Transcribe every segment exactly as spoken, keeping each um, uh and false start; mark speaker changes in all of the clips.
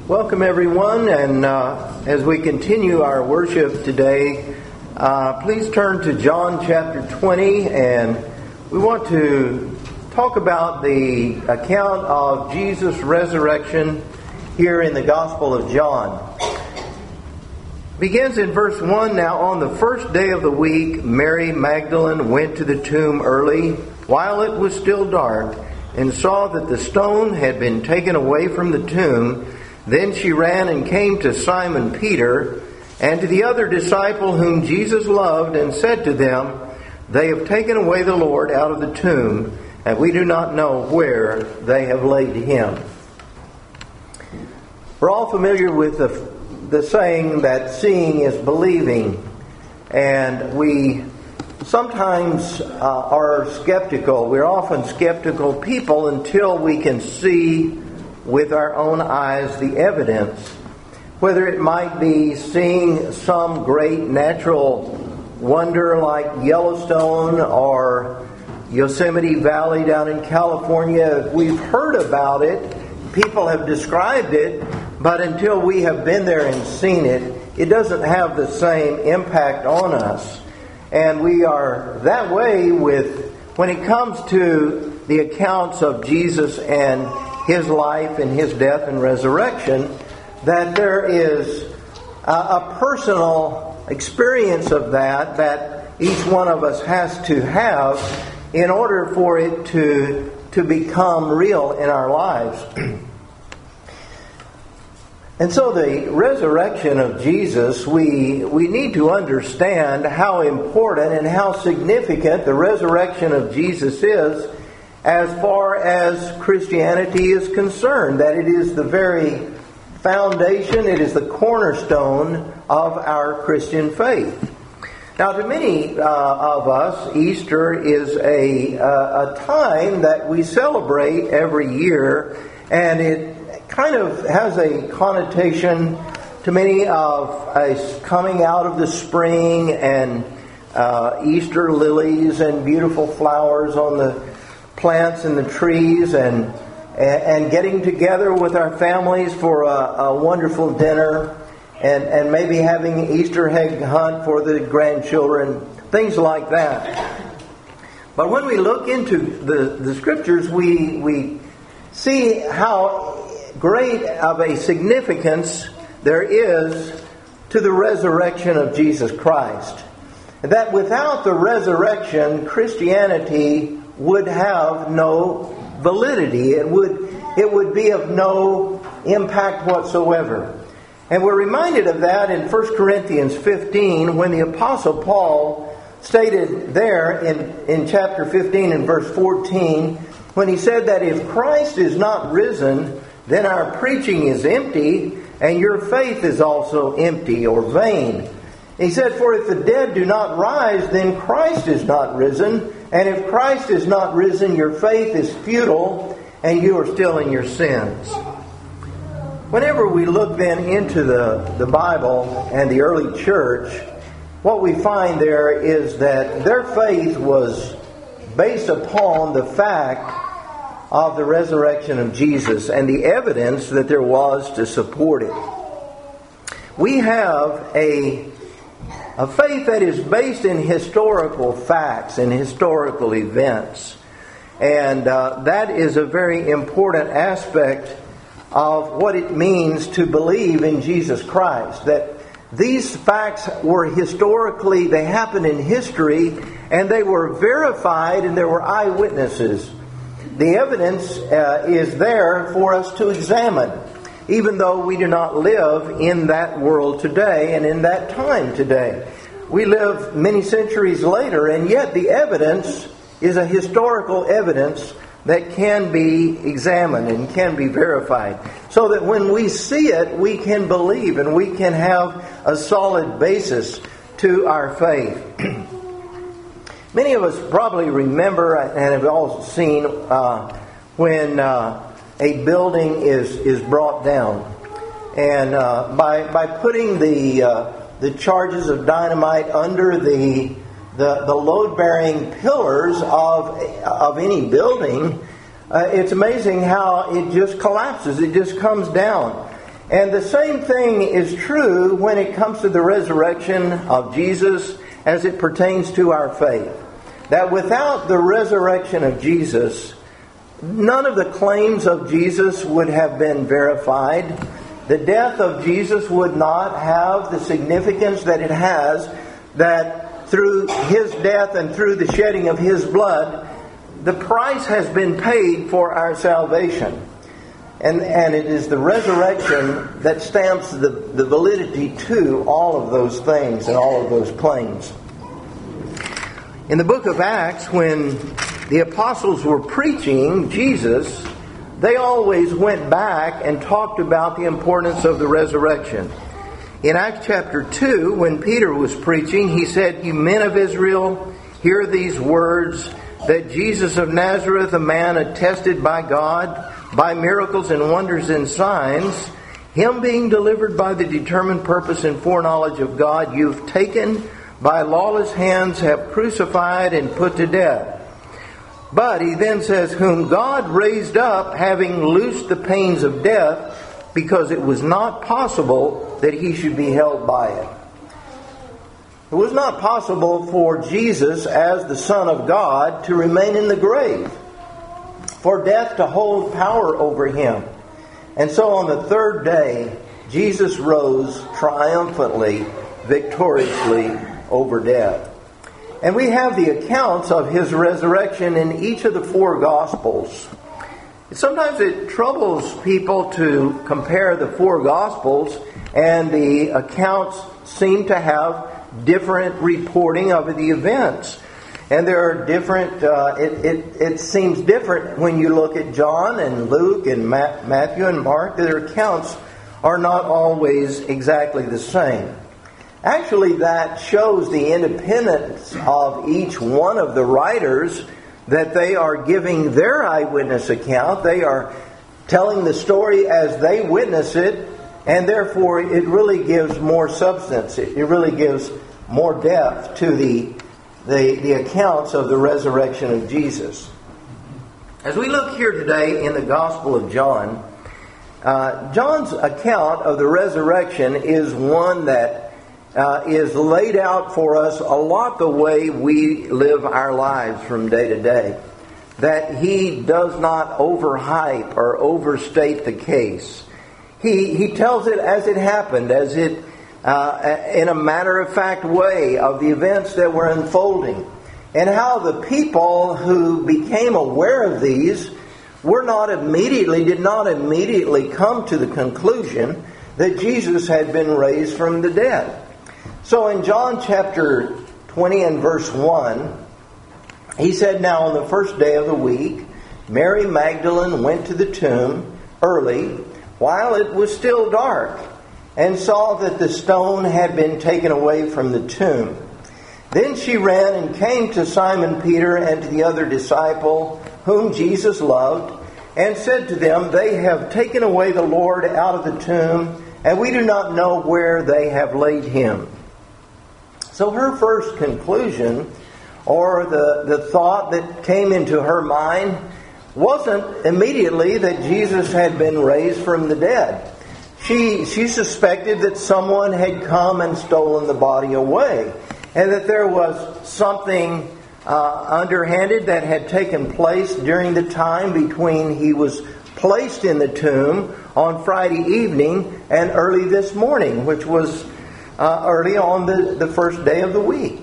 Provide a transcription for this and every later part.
Speaker 1: Welcome everyone, and uh, as we continue our worship today, uh, please turn to John chapter twenty, and we want to talk about the account of Jesus' resurrection here in the Gospel of John. It begins in verse one. Now on the first day of the week, Mary Magdalene went to the tomb early, while it was still dark, and saw that the stone had been taken away from the tomb. Then she ran and came to Simon Peter and to the other disciple whom Jesus loved, and said to them, "They have taken away the Lord out of the tomb, and we do not know where they have laid him." We're all familiar with the, the saying that seeing is believing, and we sometimes uh, are skeptical. We're often skeptical people until we can see with our own eyes the evidence, whether it might be seeing some great natural wonder like Yellowstone or Yosemite Valley down in California. We've heard about it, people have described it, but until we have been there and seen it, it doesn't have the same impact on us. And we are that way with when it comes to the accounts of Jesus and His life and His death and resurrection, that there is a, a personal experience of that that each one of us has to have in order for it to, to become real in our lives. And so the resurrection of Jesus, we, we need to understand how important and how significant the resurrection of Jesus is as far as Christianity is concerned, that it is the very foundation, it is the cornerstone of our Christian faith. Now, to many uh, of us, Easter is a, uh, a time that we celebrate every year, and it kind of has a connotation to many of a coming out of the spring and uh, Easter lilies and beautiful flowers on the plants and the trees, and and getting together with our families for a, a wonderful dinner, and, and maybe having an Easter egg hunt for the grandchildren, things like that. But when we look into the, the Scriptures, we we see how great of a significance there is to the resurrection of Jesus Christ. That without the resurrection, Christianity would have no validity. It would it would be of no impact whatsoever. And we're reminded of that in First Corinthians fifteen, when the Apostle Paul stated there in, in chapter fifteen and verse fourteen, when he said that if Christ is not risen, then our preaching is empty, and your faith is also empty or vain. He said, "For if the dead do not rise, then Christ is not risen. And if Christ is not risen, your faith is futile, and you are still in your sins." Whenever we look then into the, the Bible and the early church, what we find there is that their faith was based upon the fact of the resurrection of Jesus and the evidence that there was to support it. We have a A faith that is based in historical facts and historical events. And uh, that is a very important aspect of what it means to believe in Jesus Christ. That these facts were historically, they happened in history, and they were verified, and there were eyewitnesses. The evidence uh, is there for us to examine, even though we do not live in that world today and in that time today. We live many centuries later, and yet the evidence is a historical evidence that can be examined and can be verified, so that when we see it, we can believe and we can have a solid basis to our faith. Many of us probably remember and have all seen uh, when uh, a building is, is brought down. And uh, by by putting the uh, the charges of dynamite under the the, the load-bearing pillars of of any building, uh, it's amazing how it just collapses. It just comes down. And the same thing is true when it comes to the resurrection of Jesus as it pertains to our faith. That without the resurrection of Jesus, none of the claims of Jesus would have been verified. The death of Jesus would not have the significance that it has, that through His death and through the shedding of His blood, the price has been paid for our salvation. And, and it is the resurrection that stamps the, the validity to all of those things and all of those claims. In the book of Acts, when the apostles were preaching Jesus, they always went back and talked about the importance of the resurrection. In Acts chapter two, when Peter was preaching, he said, "You men of Israel, hear these words, that Jesus of Nazareth, a man attested by God, by miracles and wonders and signs, Him being delivered by the determined purpose and foreknowledge of God, you've taken by lawless hands, have crucified and put to death. But," he then says, "whom God raised up, having loosed the pains of death, because it was not possible that He should be held by it." It was not possible for Jesus, as the Son of God, to remain in the grave, for death to hold power over Him. And so on the third day, Jesus rose triumphantly, victoriously over death. And we have the accounts of His resurrection in each of the four Gospels. Sometimes it troubles people to compare the four Gospels, and the accounts seem to have different reporting of the events. And there are different, uh, it, it, it seems different when you look at John and Luke and Ma- Matthew and Mark. Their accounts are not always exactly the same. Actually, that shows the independence of each one of the writers, that they are giving their eyewitness account. They are telling the story as they witness it, and therefore it really gives more substance. It, it really gives more depth to the, the, the accounts of the resurrection of Jesus. As we look here today in the Gospel of John, uh, John's account of the resurrection is one that Uh, is laid out for us a lot the way we live our lives from day to day. That he does not overhype or overstate the case. He he tells it as it happened, as it uh, in a matter-of-fact way of the events that were unfolding, and how the people who became aware of these were not immediately did not immediately come to the conclusion that Jesus had been raised from the dead. So in John chapter twenty and verse one, he said, "Now on the first day of the week, Mary Magdalene went to the tomb early, while it was still dark, and saw that the stone had been taken away from the tomb. Then she ran and came to Simon Peter and to the other disciple, whom Jesus loved, and said to them, 'They have taken away the Lord out of the tomb, and we do not know where they have laid Him.'" So her first conclusion, or the, the thought that came into her mind, wasn't immediately that Jesus had been raised from the dead. She, she suspected that someone had come and stolen the body away, and that there was something uh, underhanded that had taken place during the time between he was placed in the tomb on Friday evening and early this morning, which was Uh, early on the, the first day of the week.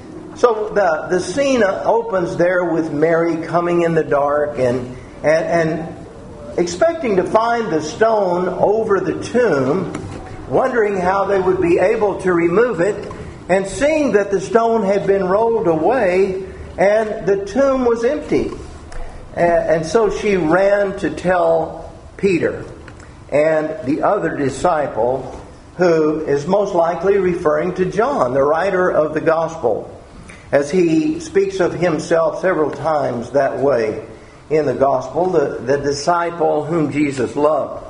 Speaker 1: So the, the scene opens there with Mary coming in the dark and, and, and expecting to find the stone over the tomb, wondering how they would be able to remove it, and seeing that the stone had been rolled away and the tomb was empty. And, and so she ran to tell Peter and the other disciple, who is most likely referring to John, the writer of the Gospel, as he speaks of himself several times that way in the Gospel, the, the disciple whom Jesus loved.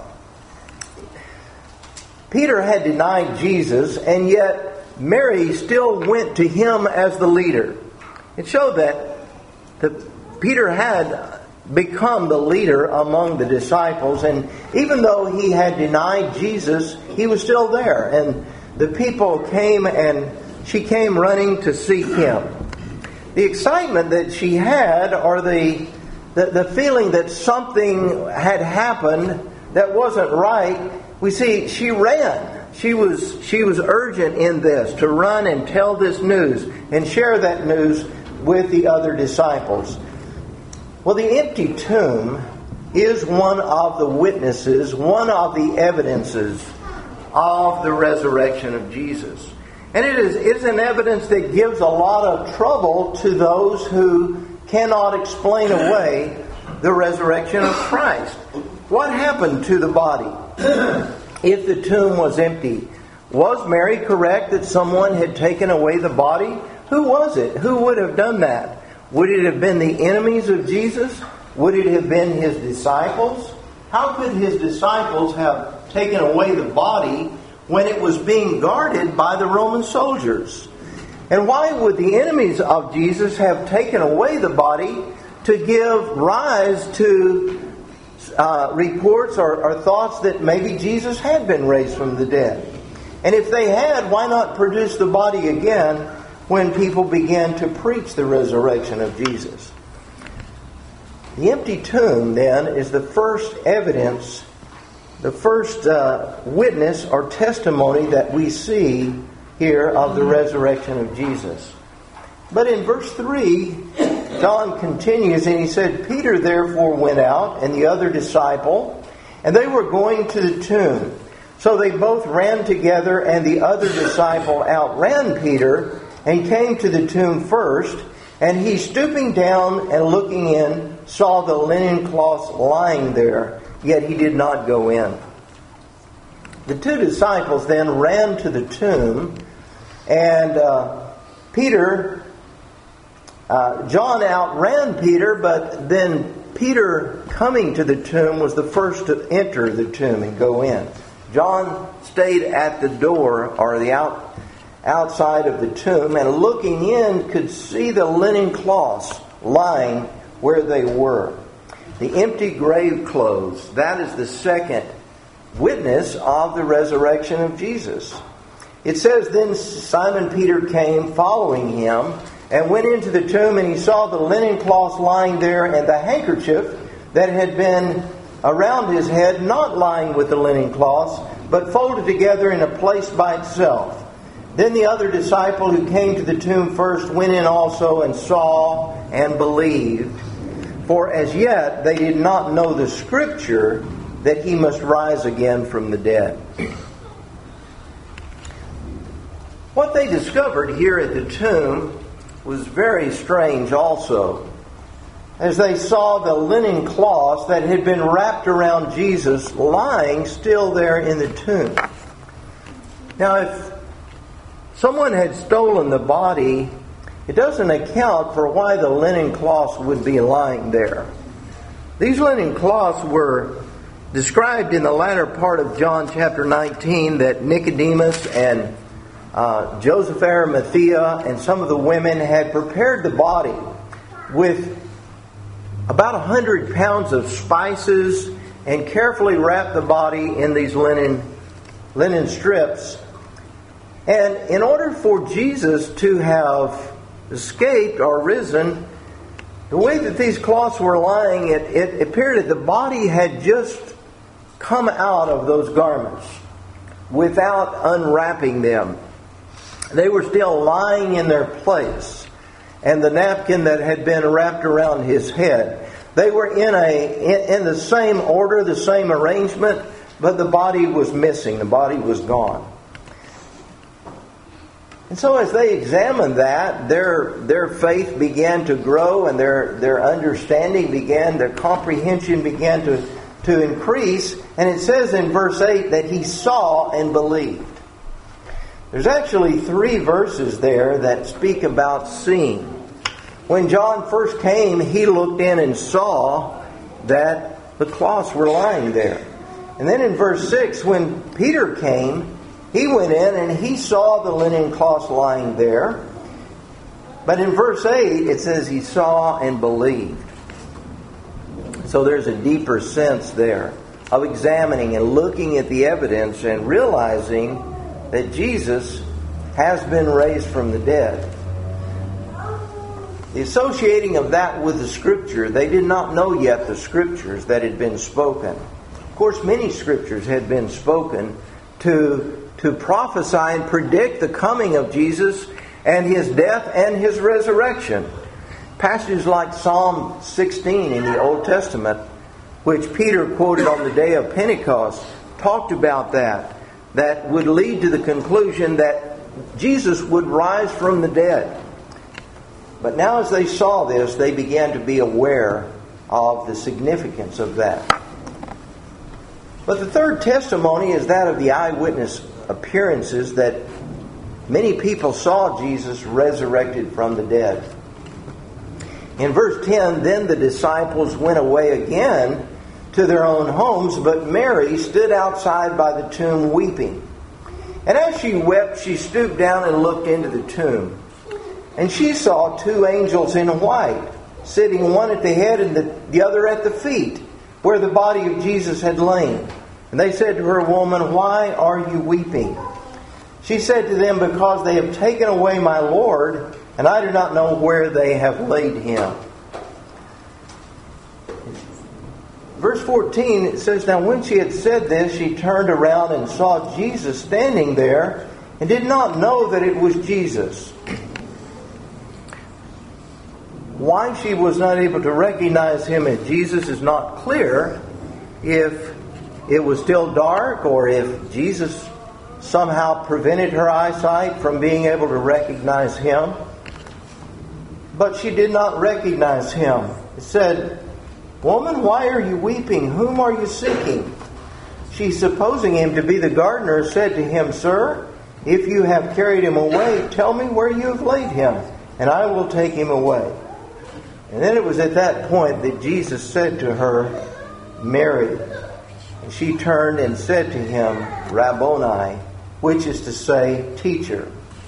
Speaker 1: Peter had denied Jesus, and yet Mary still went to him as the leader. It showed that the, Peter had become the leader among the disciples. And even though he had denied Jesus, he was still there. And the people came, and she came running to seek him. The excitement that she had, or the, the, the feeling that something had happened that wasn't right, we see she ran. She was, she was urgent in this, to run and tell this news and share that news with the other disciples. Well, the empty tomb is one of the witnesses, one of the evidences of the resurrection of Jesus. And it is, it is an evidence that gives a lot of trouble to those who cannot explain away the resurrection of Christ. What happened to the body if the tomb was empty? Was Mary correct that someone had taken away the body? Who was it? Who would have done that? Would it have been the enemies of Jesus? Would it have been his disciples? How could his disciples have taken away the body when it was being guarded by the Roman soldiers? And why would the enemies of Jesus have taken away the body to give rise to uh, reports or, or thoughts that maybe Jesus had been raised from the dead? And if they had, why not produce the body again when people began to preach the resurrection of Jesus? The empty tomb, then, is the first evidence, the first uh, witness or testimony that we see here of the resurrection of Jesus. But in verse three, John continues, and he said, Peter therefore went out, and the other disciple, and they were going to the tomb. So they both ran together, and the other disciple outran Peter, and came to the tomb first. And he, stooping down and looking in, saw the linen cloths lying there, yet he did not go in. The two disciples then ran to the tomb, and uh, Peter, uh, John outran Peter, but then Peter, coming to the tomb, was the first to enter the tomb and go in. John stayed at the door, or the out, outside of the tomb, and looking in could see the linen cloths lying where they were. The empty grave clothes, that is the second witness of the resurrection of Jesus. It says, then Simon Peter came following him, and went into the tomb, and he saw the linen cloths lying there, and the handkerchief that had been around his head, not lying with the linen cloths, but folded together in a place by itself. Then the other disciple who came to the tomb first went in also, and saw and believed. For as yet they did not know the scripture that he must rise again from the dead. What they discovered here at the tomb was very strange also, as they saw the linen cloths that had been wrapped around Jesus lying still there in the tomb. Now, if someone had stolen the body, it doesn't account for why the linen cloths would be lying there. These linen cloths were described in the latter part of John chapter nineteen, that Nicodemus and uh, Joseph Arimathea and some of the women had prepared the body with about a hundred pounds of spices and carefully wrapped the body in these linen linen strips. And in order for Jesus to have escaped or risen, the way that these cloths were lying, it, it appeared that the body had just come out of those garments without unwrapping them. They were still lying in their place. And the napkin that had been wrapped around his head, they were in a in, in the same order, the same arrangement, but the body was missing. The body was gone. And so as they examined that, their their faith began to grow, and their, their understanding began, their comprehension began to, to increase. And it says in verse eight that he saw and believed. There's actually three verses there that speak about seeing. When John first came, he looked in and saw that the cloths were lying there. And then in verse six, when Peter came, he went in and he saw the linen cloths lying there. But in verse eight, it says he saw and believed. So there's a deeper sense there of examining and looking at the evidence and realizing that Jesus has been raised from the dead. The associating of that with the Scripture, they did not know yet the Scriptures that had been spoken. Of course, many Scriptures had been spoken to, to prophesy and predict the coming of Jesus and His death and His resurrection. Passages like Psalm sixteen in the Old Testament, which Peter quoted on the day of Pentecost, talked about that. That would lead to the conclusion that Jesus would rise from the dead. But now as they saw this, they began to be aware of the significance of that. But the third testimony is that of the eyewitness appearances that many people saw Jesus resurrected from the dead. In verse ten, then the disciples went away again to their own homes, but Mary stood outside by the tomb weeping. And as she wept, she stooped down and looked into the tomb. And she saw two angels in white, sitting one at the head and the, the other at the feet, where the body of Jesus had lain. And they said to her, "Woman, why are you weeping?" She said to them, "Because they have taken away my Lord, and I do not know where they have laid Him." Verse fourteen, it says, "Now when she had said this, she turned around and saw Jesus standing there, and did not know that it was Jesus." Why she was not able to recognize Him as Jesus is not clear. If it was still dark, or if Jesus somehow prevented her eyesight from being able to recognize Him. But she did not recognize Him. It said, "Woman, why are you weeping? Whom are you seeking?" She, supposing Him to be the gardener, said to Him, "Sir, if you have carried Him away, tell me where you have laid Him, and I will take Him away." And then it was at that point that Jesus said to her, "Mary." And she turned and said to Him, "Rabboni," which is to say, Teacher.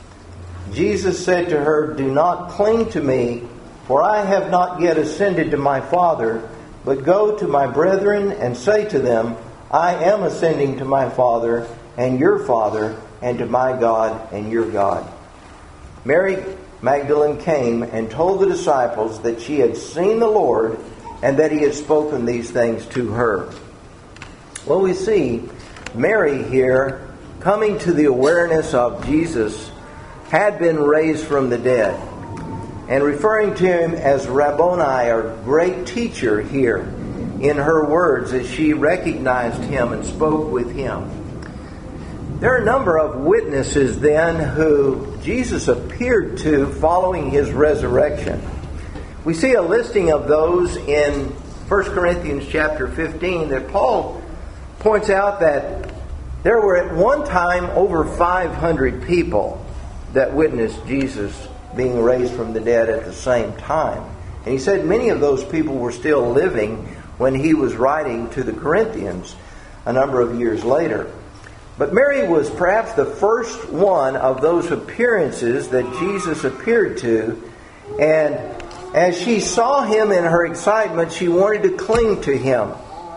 Speaker 1: Jesus said to her, "Do not cling to me, for I have not yet ascended to my Father, but go to my brethren and say to them, I am ascending to my Father and your Father, and to my God and your God." Mary Magdalene came and told the disciples that she had seen the Lord and that He had spoken these things to her. Well, we see Mary here coming to the awareness of Jesus had been raised from the dead, and referring to Him as Rabboni, or great teacher, here in her words as she recognized Him and spoke with Him. There are a number of witnesses then who Jesus appeared to following His resurrection. We see a listing of those in First Corinthians chapter fifteen that Paul points out that there were at one time over five hundred people that witnessed Jesus being raised from the dead at the same time. And he said many of those people were still living when he was writing to the Corinthians a number of years later. But Mary was perhaps the first one of those appearances that Jesus appeared to. And as she saw Him in her excitement, she wanted to cling to Him.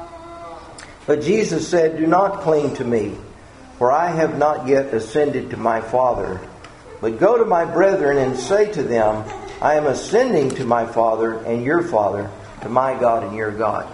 Speaker 1: But Jesus said, "Do not cling to me, for I have not yet ascended to my Father. But go to my brethren and say to them, I am ascending to my Father and your Father, to my God and your God."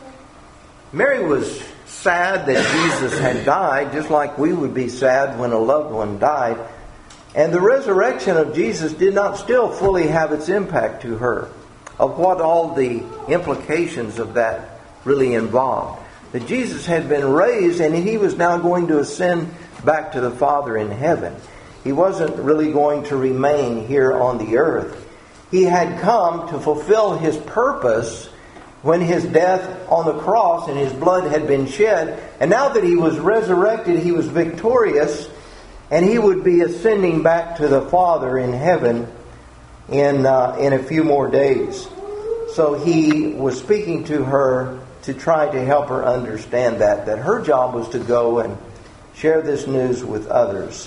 Speaker 1: Mary was sad that Jesus had died, just like we would be sad when a loved one died. And the resurrection of Jesus did not still fully have its impact to her, of what all the implications of that really involved. That Jesus had been raised and He was now going to ascend back to the Father in heaven. He wasn't really going to remain here on the earth. He had come to fulfill His purpose when His death on the cross and His blood had been shed. And now that He was resurrected, He was victorious, and He would be ascending back to the Father in heaven in uh, in a few more days. So He was speaking to her to try to help her understand that, that her job was to go and share this news with others.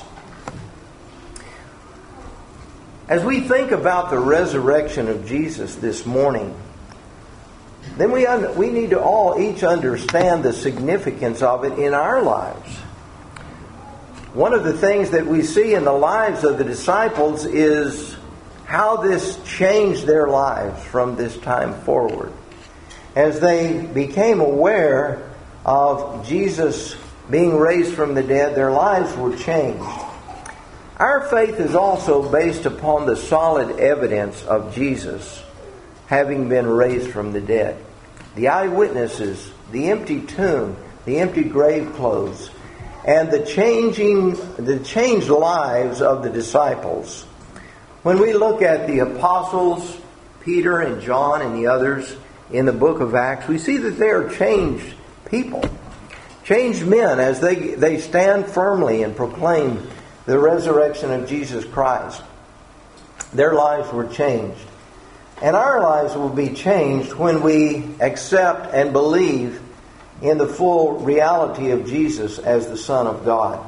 Speaker 1: As we think about the resurrection of Jesus this morning, then we un- we need to all each understand the significance of it in our lives. One of the things that we see in the lives of the disciples is how this changed their lives from this time forward. As they became aware of Jesus being raised from the dead, their lives were changed. Our faith is also based upon the solid evidence of Jesus having been raised from the dead. The eyewitnesses, the empty tomb, the empty grave clothes, and the changing, the changed lives of the disciples. When we look at the apostles, Peter and John and the others in the book of Acts, we see that they are changed people, changed men as they, they stand firmly and proclaim the resurrection of Jesus Christ. Their lives were changed. And our lives will be changed when we accept and believe in the full reality of Jesus as the Son of God.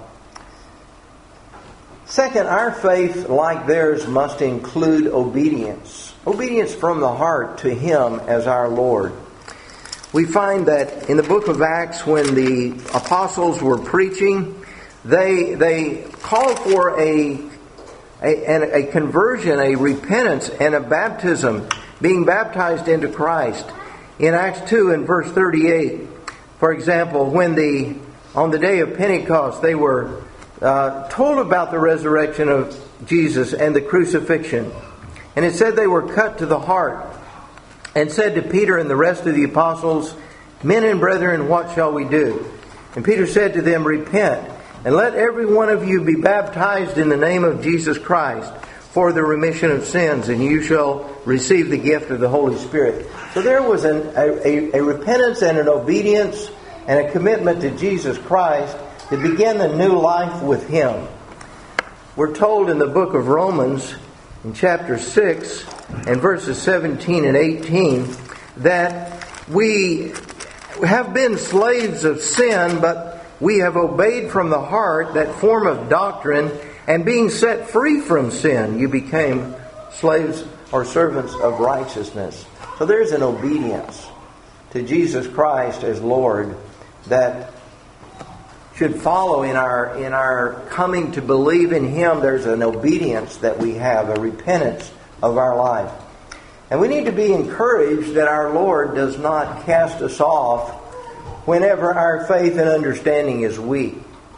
Speaker 1: Second, our faith, like theirs, must include obedience. Obedience from the heart to Him as our Lord. We find that in the book of Acts, when the apostles were preaching, they they called for a, a, a conversion, a repentance, and a baptism, being baptized into Christ. In Acts two and verse thirty-eight, for example, when the on the day of Pentecost they were uh, told about the resurrection of Jesus and the crucifixion, and it said they were cut to the heart, and said to Peter and the rest of the apostles, "Men and brethren, what shall we do?" And Peter said to them, "Repent, and let every one of you be baptized in the name of Jesus Christ for the remission of sins, and you shall receive the gift of the Holy Spirit." So there was an, a, a repentance and an obedience and a commitment to Jesus Christ to begin a new life with Him. We're told in the book of Romans, in chapter six, and verses seventeen and eighteen, that we have been slaves of sin, but we have obeyed from the heart that form of doctrine, and being set free from sin, you became slaves or servants of righteousness. So there's an obedience to Jesus Christ as Lord that should follow in our in our coming to believe in Him. There's an obedience that we have, a repentance of our life. And we need to be encouraged that our Lord does not cast us off whenever our faith and understanding is weak.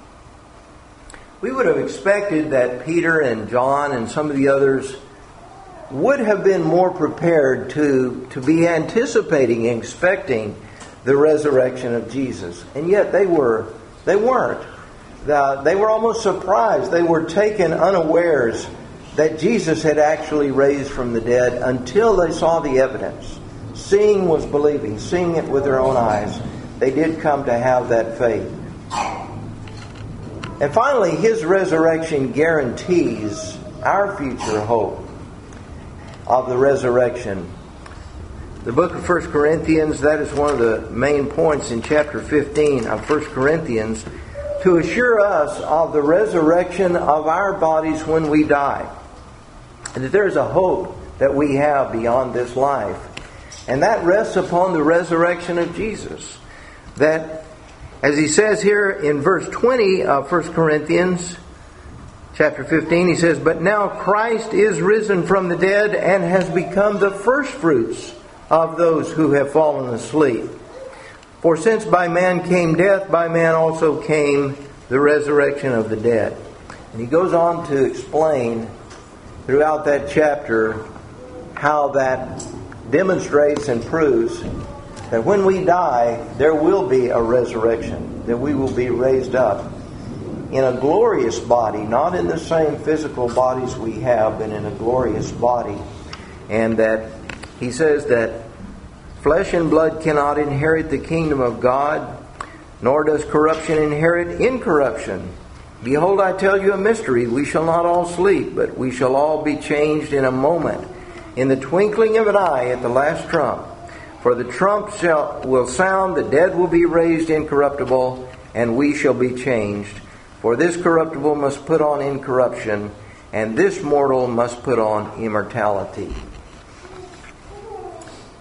Speaker 1: We would have expected that Peter and John and some of the others would have been more prepared to, to be anticipating and expecting the resurrection of Jesus. And yet they were they weren't. Uh, they were almost surprised. They were taken unawares that Jesus had actually raised from the dead until they saw the evidence. Seeing was believing. Seeing it with their own eyes. They did come to have that faith. And finally, His resurrection guarantees our future hope of the resurrection. The book of First Corinthians, that is one of the main points in chapter fifteen of First Corinthians, to assure us of the resurrection of our bodies when we die. And that there is a hope that we have beyond this life. And that rests upon the resurrection of Jesus. That, as he says here in verse twenty of First Corinthians chapter fifteen, he says, "But now Christ is risen from the dead and has become the firstfruits of those who have fallen asleep. For since by man came death, by man also came the resurrection of the dead." And he goes on to explain throughout that chapter how that demonstrates and proves that when we die, there will be a resurrection, that we will be raised up in a glorious body, not in the same physical bodies we have, but in a glorious body. And that he says that flesh and blood cannot inherit the kingdom of God, nor does corruption inherit incorruption. "Behold, I tell you a mystery. We shall not all sleep, but we shall all be changed in a moment, in the twinkling of an eye at the last trump. For the trump shall, will sound, the dead will be raised incorruptible, and we shall be changed. For this corruptible must put on incorruption, and this mortal must put on immortality."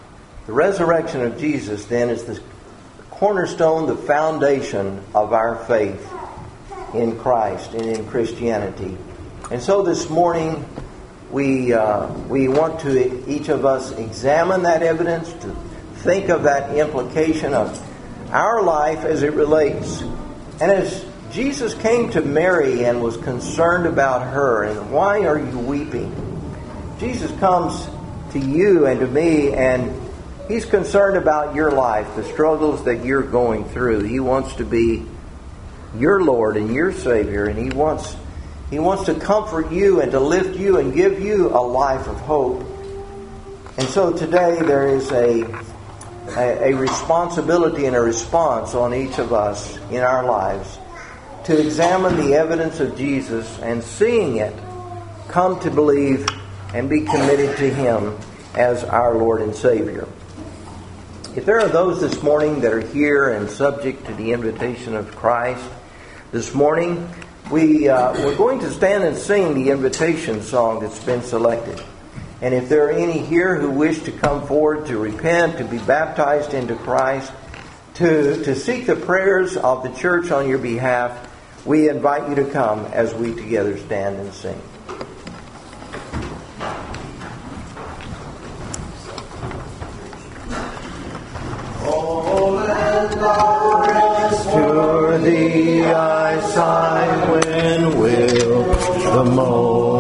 Speaker 1: The resurrection of Jesus, then, is the cornerstone, the foundation of our faith in Christ and in Christianity. And so this morning, we uh, we want to, each of us, examine that evidence, to think of that implication of our life as it relates. And as Jesus came to Mary and was concerned about her, and why are you weeping? Jesus comes to you and to me, and He's concerned about your life, the struggles that you're going through. He wants to be your Lord and your Savior, and He wants He wants to comfort you and to lift you and give you a life of hope. And so today there is a, a, a responsibility and a response on each of us in our lives to examine the evidence of Jesus, and seeing it, come to believe and be committed to Him as our Lord and Savior. If there are those this morning that are here and subject to the invitation of Christ, this morning we, uh, we're going to stand and sing the invitation song that's been selected. And if there are any here who wish to come forward to repent, to be baptized into Christ, to, to seek the prayers of the church on your behalf, we invite you to come as we together stand and sing. To thee I sigh.